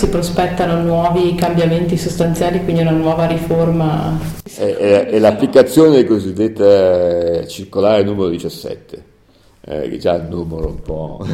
si prospettano nuovi cambiamenti sostanziali, quindi una nuova riforma? È l'applicazione cosiddetta circolare numero 17, che già il numero un po'...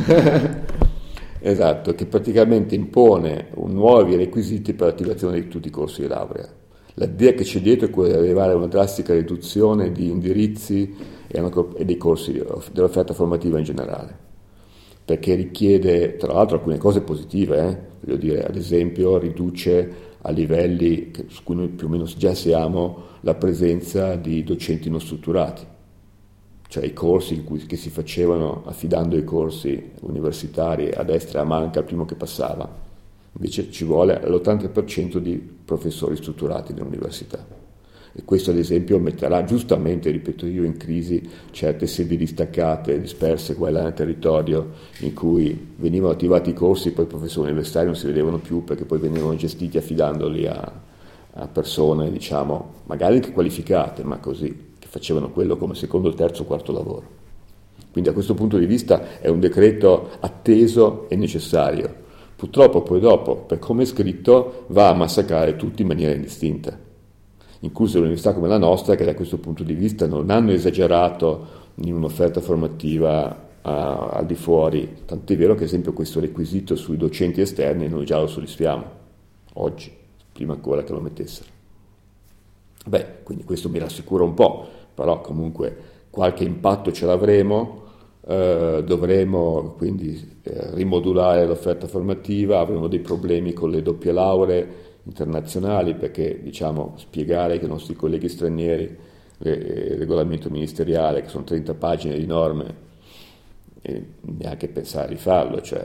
Esatto, che praticamente impone nuovi requisiti per l'attivazione di tutti i corsi di laurea. L'idea che c'è dietro è quella di arrivare a una drastica riduzione di indirizzi e dei corsi dell'offerta formativa in generale, perché richiede tra l'altro alcune cose positive, voglio dire, ad esempio riduce a livelli su cui noi più o meno già siamo la presenza di docenti non strutturati, cioè i corsi che si facevano affidando i corsi universitari a destra e a manca al primo che passava, invece ci vuole l'80% di professori strutturati nell'università. E questo ad esempio metterà giustamente, ripeto io, in crisi certe sedi distaccate, disperse qua e là nel territorio, in cui venivano attivati i corsi, poi i professori universitari non si vedevano più perché poi venivano gestiti affidandoli a persone, diciamo, magari anche qualificate, ma così, che facevano quello come secondo, terzo, quarto lavoro. Quindi da questo punto di vista è un decreto atteso e necessario. Purtroppo poi dopo, per come è scritto, va a massacrare tutti in maniera indistinta, incluse università come la nostra, che da questo punto di vista non hanno esagerato in un'offerta formativa al di fuori, tant'è vero che ad esempio questo requisito sui docenti esterni noi già lo soddisfiamo oggi, prima ancora che lo mettessero. Quindi questo mi rassicura un po', però comunque qualche impatto ce l'avremo, dovremo quindi rimodulare l'offerta formativa, avremo dei problemi con le doppie lauree internazionali, perché diciamo spiegare ai nostri colleghi stranieri il regolamento ministeriale, che sono 30 pagine di norme, e neanche pensare a rifarlo, cioè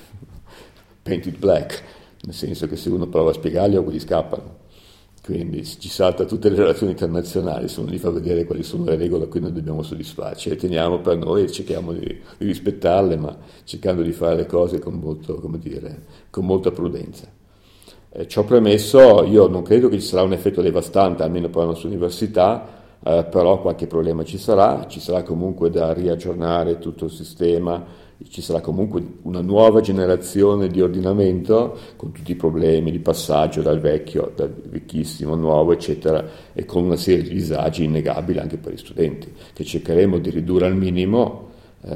painted black, nel senso che se uno prova a spiegarli quelli scappano, quindi ci salta tutte le relazioni internazionali, se uno gli fa vedere quali sono le regole a cui noi dobbiamo soddisfarci, le teniamo per noi e cerchiamo di rispettarle, ma cercando di fare le cose con molto, come dire, con molta prudenza. Ciò premesso, io non credo che ci sarà un effetto devastante, almeno per la nostra università, però qualche problema ci sarà comunque da riaggiornare tutto il sistema, ci sarà comunque una nuova generazione di ordinamento con tutti i problemi di passaggio dal vecchissimo al nuovo, eccetera, e con una serie di disagi innegabili anche per gli studenti, che cercheremo di ridurre al minimo,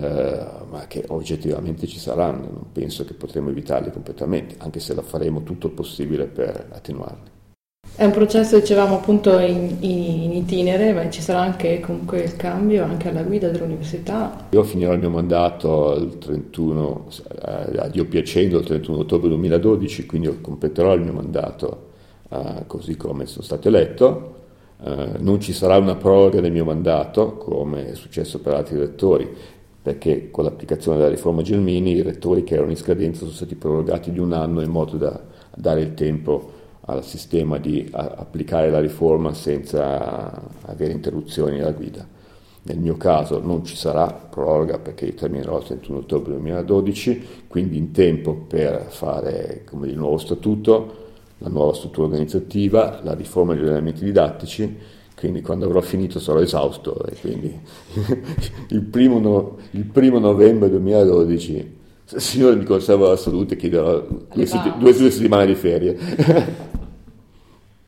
ma che oggettivamente ci saranno, non penso che potremo evitarli completamente, anche se la faremo tutto il possibile per attenuarli. È un processo, dicevamo, appunto in itinere, ma ci sarà anche comunque il cambio anche alla guida dell'università. Io finirò il mio mandato il 31, a Dio piacendo, il 31 ottobre 2012, quindi io completerò il mio mandato così come sono stato eletto. Non ci sarà una proroga del mio mandato, come è successo per altri rettori, perché con l'applicazione della riforma Gelmini i rettori che erano in scadenza sono stati prorogati di un anno in modo da dare il tempo al sistema di applicare la riforma senza avere interruzioni alla guida. Nel mio caso non ci sarà proroga perché io terminerò il 31 ottobre 2012, quindi in tempo per fare il nuovo statuto, la nuova struttura organizzativa, la riforma degli ordinamenti didattici, quindi quando avrò finito sarò esausto e quindi il primo novembre 2012, se il Signore mi conserva la salute, chiederò 2 settimane di ferie.